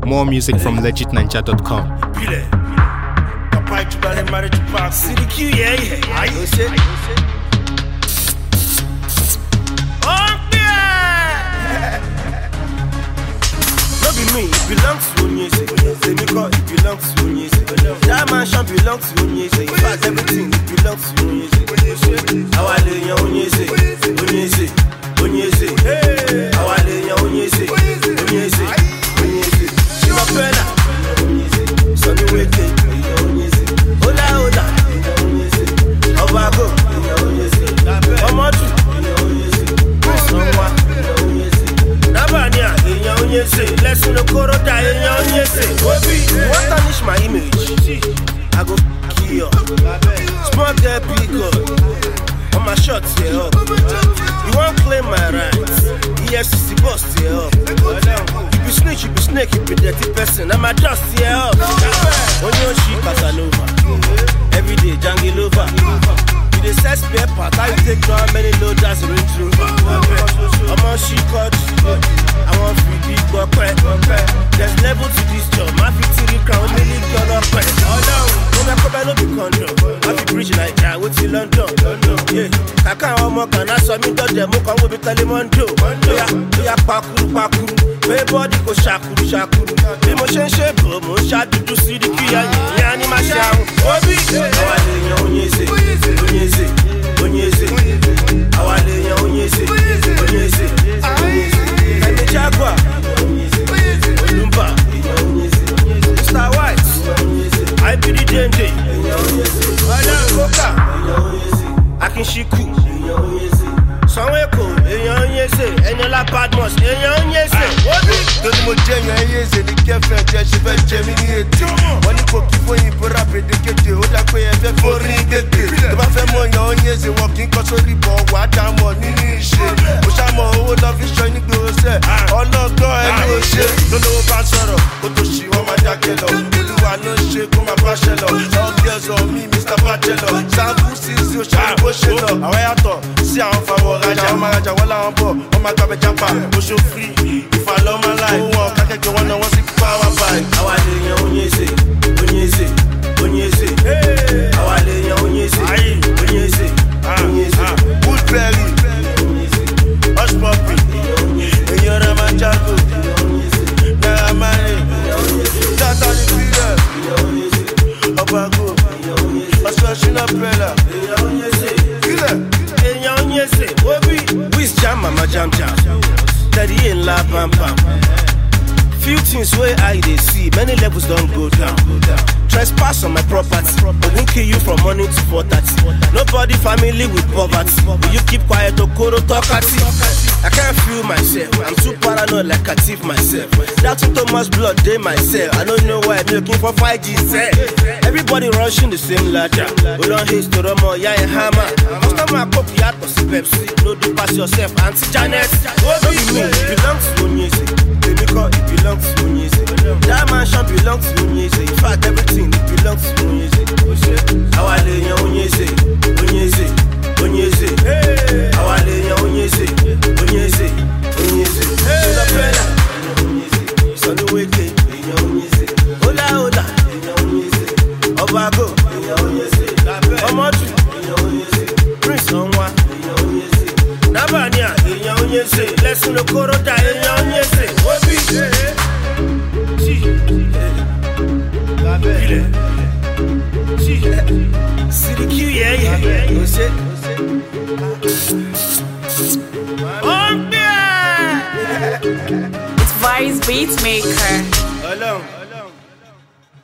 More music from legitninja.com. CDQ, no be me, it belongs to Onyese. Semiko, it belongs to Onyese. That mansion belongs to Onyese. In fact, everything it belongs to Onyese. Awale ya Onyese, Onyese, Onyese. Awale ya Onyese, Onyese, Onyese. Shimapela, Sonny Weke, Onyese. Ola Ola, Obago, Omotu, Sonwa, Nabania, Onyese. Let's no korota, Onyese. Obi, you want to tarnish my image? I go kill you. Small girl, big girl. On my shots here up. You won't claim my rights. EFCC boss here up. You be snake, you be dirty person. I'm a dust here up. On your ship, Casanova. Every day, jungle over. You dey set spare part. How you take how many loaders ring through? I'm on she cut. I want free big work. There's level to this job. My 50 crown, million dollar price. Oh no, no be condo. I be bridge like that. What's in London? Yeah, Kaka Omo can I saw me dodge them. Mo can we be Telemondo? Yeah, pakuru. Everybody go shakuru. The motion shape, motion to see the key. Yeah, ni ma shawo. Obi, awale ya Onyese. Awale ya Onyese. Kami Jaguar, Olumba, Mr. White, I be the Dende, Madam Koka, Akinshiku, Sanweko, Onyese, Eniola Badmus, Onyese. Torí mo jẹ́ yan Onyese ní kẹfẹ́ jẹ́ ṣe fẹ́ jẹ mí ní ètè. Wọ́n ní kò kí fóyin bóra pédékété, ó dá pé ẹ fẹ́ forí gègé. Tó bá fẹ́ mọ̀ yan Onyese, wọn kì í kọ́ sórí bọ̀ wá dá mọ̀ nínú ìṣe. Mo ṣàmọ̀ owó lọ fi ṣọ́ ní gbòòsẹ̀, ọlọ́gbọ́n ẹni ò ṣe. Lólówó bá sọ̀rọ̀, kó tó ṣì wọ́n máa dákẹ́ lọ. Olúwa ló ń ṣe kó máa báṣẹ lọ. All girls on me, Mr. Bachelor. Sáàbù sí sí òṣèlú bó ṣe lọ. Àwọn yàtọ̀ sí àwọn fàwọ̀ rajà, wọ́n máa rajà wọ́n láwọn bọ̀, wọ́n máa gbàgbẹ́ jápa. Oṣù free, ìfàlọ́mọ láì. Owó kákẹ́kẹ́ wọn náà wọ́n sì power buy. Awale ya Onyese. Awale ya Onyese. Woodberry, Hush Puppy, Enyora Manjago, Naira Marley, Tata the Feeder, Obago, Oswashina Bella, Onyese. Obi, Wiz Jam, Mama Jam. Daddy in La Bam Bam. Few things where I they see, many levels don't go down. Trespass on my property, I won't kill you from morning to 4:30. Nobody family with poverty. Will you keep quiet or koro talkati? I can't feel myself, I'm too paranoid like a thief myself. That's too much blood they myself. I don't know why I'm looking for 5G set. Everybody rushing the same ladder. We don't hate to Romo, yeah, and hammer. Most of my copy out for Pepsi. No do pass yourself, Auntie Janet. What do you mean? It belongs to Onyese. Semiko, it belongs to Onyese. That mansion belongs to Onyese. In fact, everything it belongs to Onyese. Awale ya Onyese. Awale ya Onyese. Shimapela, Sonny Weke, Ola Obago, Omotu, Prince Onwa, Nabania, Onyese. Let's no korota, Onyese. Obi, CDQ, It's Vice Beatmaker. Alone.